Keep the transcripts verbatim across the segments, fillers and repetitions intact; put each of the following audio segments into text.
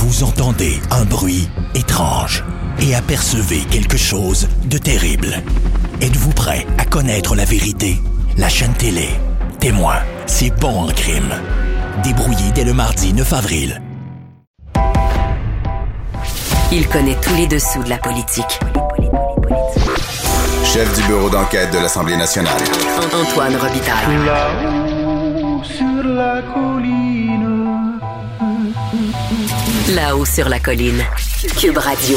Vous entendez un bruit étrange et apercevez quelque chose de terrible. Êtes-vous prêt à connaître la vérité? La chaîne télé Témoin, c'est bon en crime. Débrouillé dès le mardi neuf avril. Il connaît tous les dessous de la politique. Chef du bureau d'enquête de l'Assemblée nationale. Antoine Robitaille. Là-haut sur la colline. Là-haut sur la colline. Cube Radio.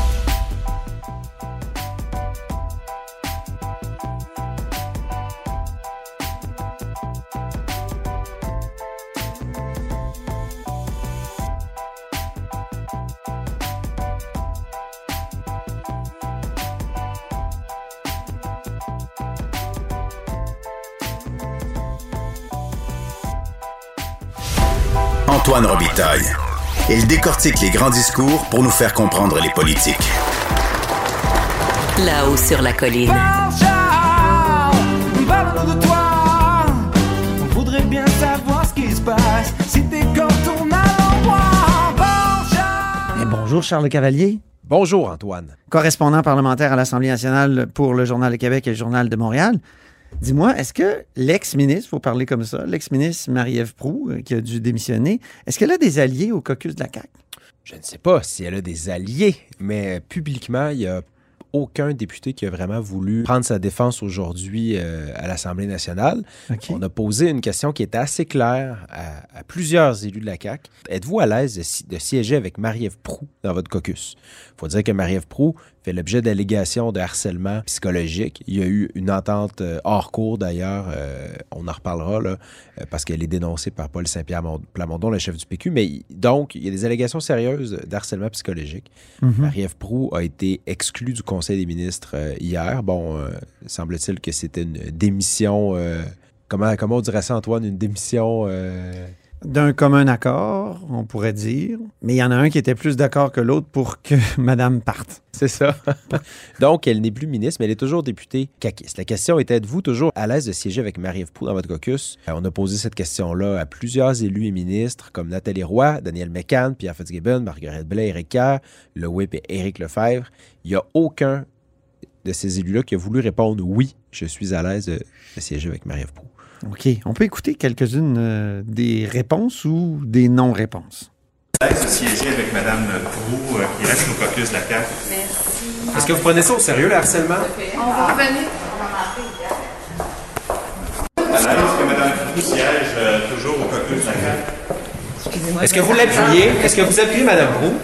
Antoine Robitaille. Il décortique les grands discours pour nous faire comprendre les politiques. Là-haut sur la colline. Parle-nous de toi. On voudrait bien savoir ce qui se passe. Si t'es comme ton à Et bonjour Charles Cavalier. Bonjour Antoine. Correspondant parlementaire à l'Assemblée nationale pour le Journal de Québec et le Journal de Montréal. Dis-moi, est-ce que l'ex-ministre, il faut parler comme ça, l'ex-ministre Marie-Ève Proulx, euh, qui a dû démissionner, est-ce qu'elle a des alliés au caucus de la C A Q? Je ne sais pas si elle a des alliés, mais publiquement, il n'y a aucun député qui a vraiment voulu prendre sa défense aujourd'hui euh, à l'Assemblée nationale. Okay. On a posé une question qui était assez claire à, à plusieurs élus de la C A Q. Êtes-vous à l'aise de, si- de siéger avec Marie-Ève Proulx dans votre caucus? Il faut dire que Marie-Ève Proulx fait l'objet d'allégations de harcèlement psychologique. Il y a eu une entente euh, hors cours, d'ailleurs, euh, on en reparlera, là, euh, parce qu'elle est dénoncée par Paul Saint-Pierre Plamondon, le chef du P Q. Mais donc, il y a des allégations sérieuses d'harcèlement psychologique. Mm-hmm. Marie-Ève Proulx a été exclue du Conseil des ministres euh, hier. Bon, euh, semble-t-il que c'était une démission... euh, comment, comment on dirait ça, Antoine? Une démission... euh, D'un commun accord, on pourrait dire. Mais il y en a un qui était plus d'accord que l'autre pour que Madame parte. C'est ça. Donc, elle n'est plus ministre, mais elle est toujours députée caquiste. La question était, êtes-vous toujours à l'aise de siéger avec Marie-Ève Proulx dans votre caucus? Euh, On a posé cette question-là à plusieurs élus et ministres, comme Nathalie Roy, Daniel Mécan, Pierre Fitzgibbon, Marguerite Blais, Éric Kerr, le Whip et Éric Lefebvre. Il n'y a aucun de ces élus-là qui a voulu répondre « Oui, je suis à l'aise de, de siéger avec Marie-Ève Proulx ». OK. On peut écouter quelques-unes euh, des réponses ou des non-réponses. À l'aise de siéger avec Mme Proulx, euh, qui reste au caucus de la C A Q. Merci. Est-ce que vous prenez ça au sérieux, le harcèlement? On va revenir. À l'aise que Mme Proulx siège euh, toujours au caucus de la C A Q. Excusez-moi. Est-ce que vous l'appuyez? Est-ce que vous appuyez Mme Proulx?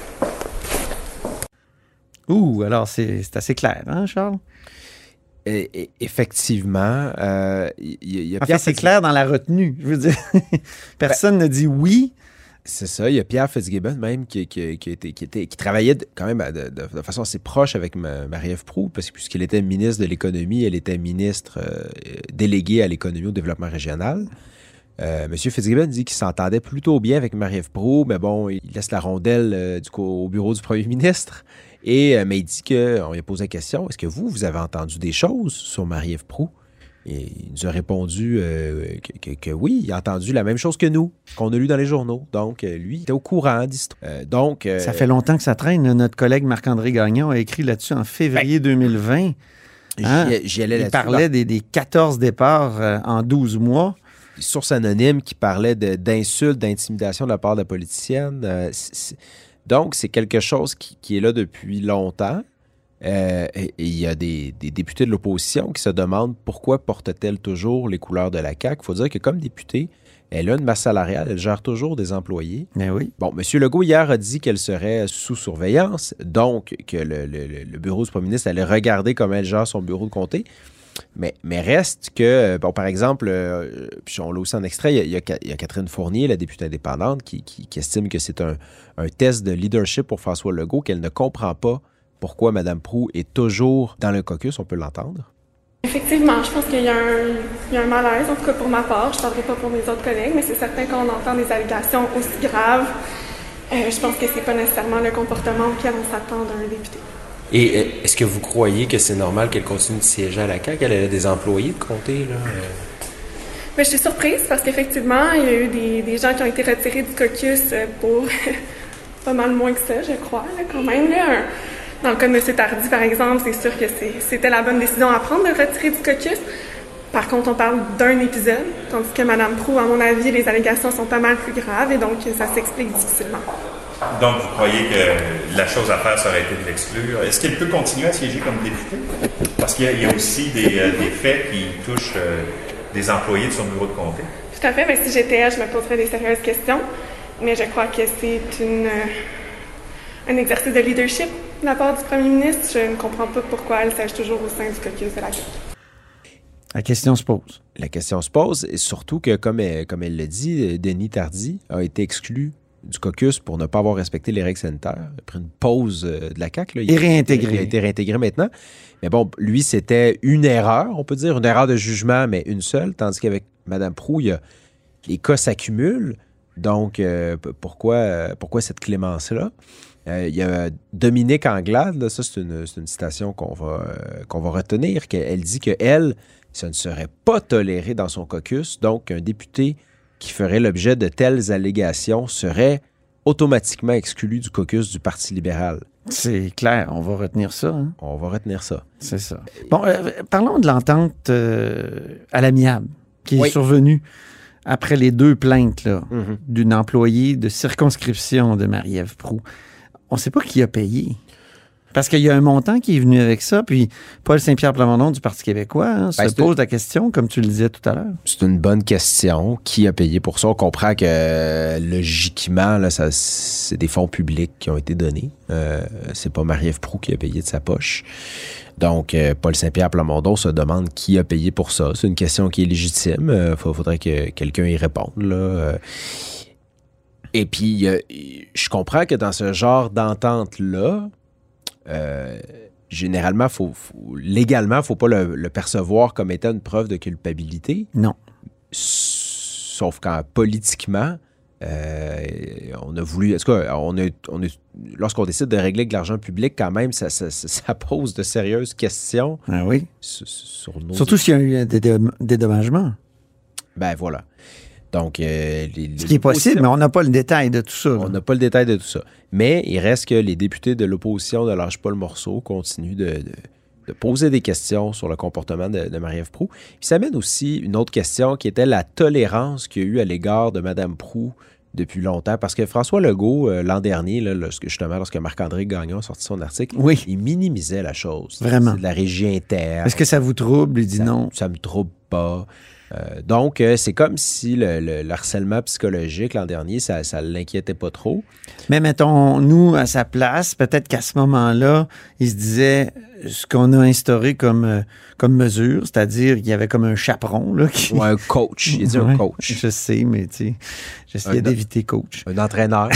Ouh, alors c'est c'est assez clair, hein, Charles? Et, et, effectivement, euh, il y, y a En Pierre fait, c'est Fitz- clair dans la retenue. Je veux dire, personne ne dit oui. C'est ça, il y a Pierre Fitzgibbon même qui, qui, qui, était, qui, était, qui travaillait de- quand même de, de, de façon assez proche avec ma- Marie-Ève Proulx, parce que puisqu'elle était ministre de l'Économie, elle était ministre euh, déléguée à l'économie et au développement régional. Euh, Monsieur Fitzgibbon dit qu'il s'entendait plutôt bien avec Marie-Ève Proulx, mais bon, il laisse la rondelle euh, du, au bureau du premier ministre. Et, euh, mais il dit qu'on lui a posé la question, est-ce que vous, vous avez entendu des choses sur Marie-Ève Proulx? Et il nous a répondu euh, que, que, que oui, il a entendu la même chose que nous, qu'on a lu dans les journaux. Donc, euh, lui, il était au courant d'histoire. Euh, donc, euh, Ça fait longtemps que ça traîne. Notre collègue Marc-André Gagnon a écrit là-dessus en février deux mille vingt. Hein? j'y, j'y allais Il là-dessus. parlait des, des quatorze départs euh, en douze mois. Source anonyme qui parlait de, d'insultes, d'intimidation de la part de la politicienne. Euh, c'est, c'est, donc, c'est quelque chose qui, qui est là depuis longtemps. Euh, et il y a des, des députés de l'opposition qui se demandent pourquoi porte-t-elle toujours les couleurs de la C A Q. Il faut dire que comme députée, elle a une masse salariale, elle gère toujours des employés. Mais oui. Bon, M. Legault, hier, a dit qu'elle serait sous surveillance, donc que le, le, le bureau du premier ministre allait regarder comment elle gère son bureau de comté. Mais, mais reste que, bon, par exemple, euh, puis on l'a aussi en extrait, il y, a, il, y a, il y a Catherine Fournier, la députée indépendante, qui, qui, qui estime que c'est un, un test de leadership pour François Legault, qu'elle ne comprend pas pourquoi Mme Proulx est toujours dans le caucus. On peut l'entendre. Effectivement, je pense qu'il y a un, il y a un malaise, en tout cas pour ma part. Je ne parlerai pas pour mes autres collègues, mais c'est certain qu'on entend des allégations aussi graves. Euh, je pense que c'est pas nécessairement le comportement auquel on s'attend d'un député. Et est-ce que vous croyez que c'est normal qu'elle continue de siéger à la C A Q? Elle a des employés de comté, là? Mais je suis surprise parce qu'effectivement, il y a eu des, des gens qui ont été retirés du caucus pour pas mal moins que ça, je crois, là, quand même. Là. Un, dans le cas de M. Tardy, par exemple, c'est sûr que c'est, c'était la bonne décision à prendre de retirer du caucus. Par contre, on parle d'un épisode, tandis que Mme Proulx, à mon avis, les allégations sont pas mal plus graves et donc ça s'explique difficilement. Donc, vous croyez que la chose à faire, ça aurait été de l'exclure. Est-ce qu'elle peut continuer à siéger comme députée? Parce qu'il y a, il y a aussi des, euh, des faits qui touchent euh, des employés de son bureau de comté. Tout à fait. Bien, si j'étais elle, je me poserais des sérieuses questions. Mais je crois que c'est une, euh, un exercice de leadership de la part du premier ministre. Je ne comprends pas pourquoi elle siège toujours au sein du caucus de la C A Q. La question se pose. La question se pose, et surtout que, comme elle, comme elle l'a dit, Denis Tardy a été exclu du caucus pour ne pas avoir respecté les règles sanitaires. Il a pris une pause de la C A Q. Là. Il, Et réintégré. Il a été réintégré maintenant. Mais bon, lui, c'était une erreur, on peut dire, une erreur de jugement, mais une seule, tandis qu'avec Mme Proulx, il y a, les cas s'accumulent. Donc, euh, pourquoi, euh, pourquoi cette clémence-là? Euh, il y a Dominique Anglade, là, ça c'est une, c'est une citation qu'on va, euh, qu'on va retenir, qu'elle dit qu'elle, ça ne serait pas toléré dans son caucus, donc un député qui ferait l'objet de telles allégations serait automatiquement exclu du caucus du Parti libéral. C'est clair, on va retenir ça. Hein? On va retenir ça. C'est ça. Bon, euh, parlons de l'entente euh, à l'amiable qui est oui. survenue après les deux plaintes là, Mm-hmm. d'une employée de circonscription de Marie-Ève Proulx. On ne sait pas qui a payé. Parce qu'il y a un montant qui est venu avec ça, puis Paul Saint-Pierre Plamondon du Parti québécois hein, ben, se pose une... la question, comme tu le disais tout à l'heure. C'est une bonne question. Qui a payé pour ça? On comprend que euh, logiquement, là, ça, c'est des fonds publics qui ont été donnés. Euh, c'est pas Marie-Ève Proulx qui a payé de sa poche. Donc, euh, Paul Saint-Pierre Plamondon se demande qui a payé pour ça. C'est une question qui est légitime. Il euh, faudrait que quelqu'un y réponde, là. Euh, Et puis, euh, je comprends que dans ce genre d'entente-là, euh, généralement, faut, faut, légalement, il ne faut pas le, le percevoir comme étant une preuve de culpabilité. Non. Sauf quand politiquement, euh, on a voulu... Est-ce qu'on a, on a, lorsqu'on décide de régler avec de l'argent public, quand même, ça, ça, ça pose de sérieuses questions. Ah oui. Sur, sur nos... Surtout s'il y a eu des dédommagements. Ben voilà. Donc, euh, les, Ce qui est possible, mais on n'a pas le détail de tout ça. On n'a pas le détail de tout ça. Mais il reste que les députés de l'opposition ne lâchent pas le morceau, continuent de, de, de poser des questions sur le comportement de, de Marie-Ève Proulx. Puis ça amène aussi une autre question qui était la tolérance qu'il y a eu à l'égard de Mme Proulx depuis longtemps. Parce que François Legault, euh, l'an dernier, là, lorsque, justement, lorsque Marc-André Gagnon a sorti son article, oui. il minimisait la chose. Vraiment. C'est de la régie interne. Est-ce que ça vous trouble? Il dit ça, non. Ça me trouble pas. Euh, donc, euh, c'est comme si le, le, le harcèlement psychologique l'an dernier, ça ne l'inquiétait pas trop. Mais mettons, nous, à sa place, peut-être qu'à ce moment-là, il se disait ce qu'on a instauré comme, euh, comme mesure, c'est-à-dire qu'il y avait comme un chaperon. Là, qui... Ou un coach. Il a dit ouais, un coach. Je sais, mais tu sais, j'essayais un, d'éviter coach. Un entraîneur.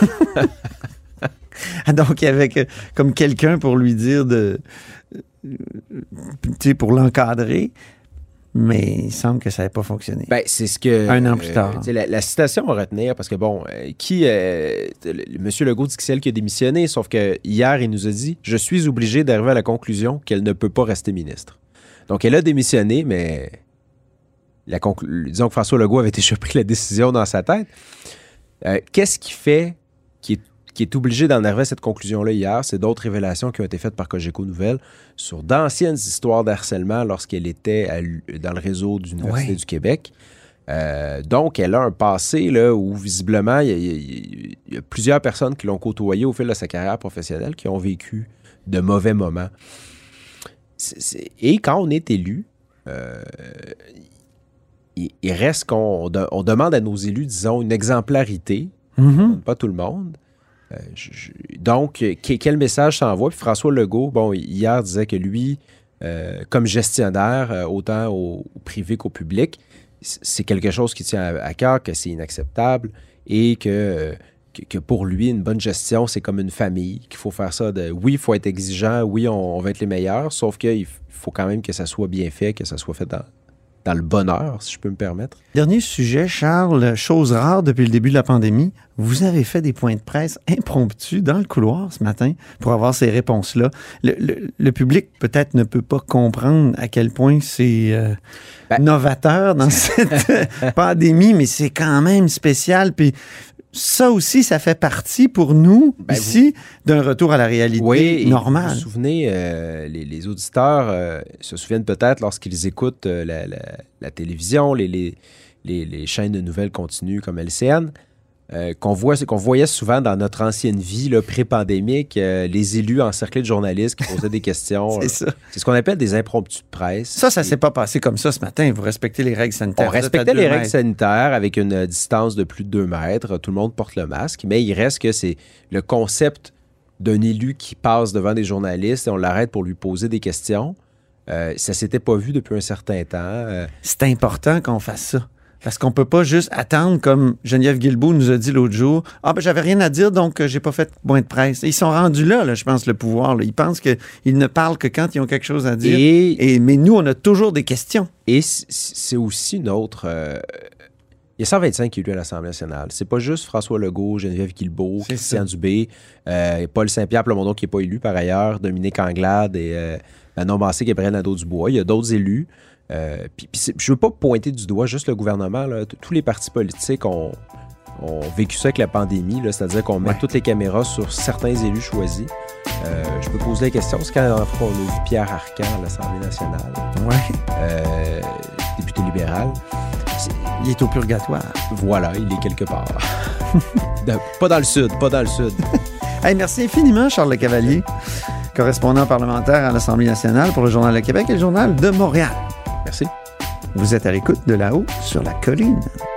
Donc, il y avait que, comme quelqu'un pour lui dire de... Tu sais, pour l'encadrer. Mais il semble que ça n'avait pas fonctionné. Ben, c'est ce que... Un an plus tard. Euh, la, la citation à retenir, parce que bon, euh, qui... Euh, M. Legault dit que c'est elle qui a démissionné, sauf que hier, il nous a dit « Je suis obligé d'arriver à la conclusion qu'elle ne peut pas rester ministre. » Donc, elle a démissionné, mais... La conclu... Disons que François Legault avait déjà pris la décision dans sa tête. Euh, qu'est-ce qui fait qu'il est qui est obligé d'en arriver à cette conclusion-là hier, c'est d'autres révélations qui ont été faites par Cogeco Nouvelles sur d'anciennes histoires d'harcèlement lorsqu'elle était à, dans le réseau de l'Université ouais. du Québec. Euh, donc, elle a un passé là, où, visiblement, il y, y, y a plusieurs personnes qui l'ont côtoyée au fil de sa carrière professionnelle qui ont vécu de mauvais moments. C'est, c'est... Et quand on est élu, euh, il, il reste qu'on on, on demande à nos élus, disons, une exemplarité. Mm-hmm. Pas tout le monde. Euh, je, je, donc, quel message s'envoie? Puis François Legault, bon, hier disait que lui, euh, comme gestionnaire, euh, autant au, au privé qu'au public, c'est quelque chose qui tient à, à cœur, que c'est inacceptable et que, euh, que, que pour lui, une bonne gestion, c'est comme une famille, qu'il faut faire ça de... Oui, il faut être exigeant, oui, on, on va être les meilleurs, sauf qu'il faut quand même que ça soit bien fait, que ça soit fait dans... dans le bonheur, si je peux me permettre. Dernier sujet, Charles, chose rare depuis le début de la pandémie, vous avez fait des points de presse impromptus dans le couloir ce matin pour avoir ces réponses-là. Le, le, le public peut-être ne peut pas comprendre à quel point c'est euh, ben, novateur dans cette pandémie, mais c'est quand même spécial. Puis ça aussi, ça fait partie pour nous, Ben, ici, d'un retour à la réalité Oui, normale. Vous vous souvenez, euh, les, les auditeurs euh, se souviennent peut-être lorsqu'ils écoutent euh, la, la, la télévision, les, les, les, les chaînes de nouvelles continues comme L C N, euh, qu'on, voit, qu'on voyait souvent dans notre ancienne vie là, pré-pandémique, euh, les élus encerclés de journalistes qui posaient des questions. C'est ça. C'est ce qu'on appelle des impromptus de presse. Ça, ça Et s'est pas passé comme ça ce matin. Vous respectez les règles sanitaires. On Vous êtes à respectait deux les règles mètres. sanitaires avec une euh, distance de plus de deux mètres. Tout le monde porte le masque, mais il reste que c'est le concept d'un élu qui passe devant des journalistes et on l'arrête pour lui poser des questions. Euh, ça s'était pas vu depuis un certain temps. Euh, C'est important qu'on fasse ça. Parce qu'on peut pas juste attendre, comme Geneviève Guilbeault nous a dit l'autre jour. Ah, ben, j'avais rien à dire, donc euh, j'ai pas fait point de presse. Ils sont rendus là, là je pense, le pouvoir. Là. Ils pensent qu'ils ne parlent que quand ils ont quelque chose à dire. Et, Et, mais nous, on a toujours des questions. et c- c'est aussi une autre. euh, il y a cent vingt-cinq élus à l'Assemblée nationale. C'est pas juste François Legault, Geneviève Guilbeault, C'est Christian ça. Dubé, euh, Paul Saint-Pierre Plamondon qui n'est pas élu par ailleurs, Dominique Anglade et euh, Manon Massé, Gabriel Nadeau-Dubois. Il y a d'autres élus. Euh, puis, puis c'est- je veux pas pointer du doigt juste le gouvernement. Là. T- Tous les partis politiques ont, ont vécu ça avec la pandémie, là, c'est-à-dire qu'on met Ouais. toutes les caméras sur certains élus choisis. Euh, je peux poser la question, c'est quand la dernière fois qu'on a vu Pierre Arcan à l'Assemblée nationale, Ouais. euh, député libéral. C'est- Il est au purgatoire. Voilà, il est quelque part. De- pas dans le sud, pas dans le sud. Hey, merci infiniment, Charles Le Cavalier, correspondant parlementaire à l'Assemblée nationale pour le Journal de Québec et le Journal de Montréal. Merci. Vous êtes à l'écoute de là-haut sur la colline.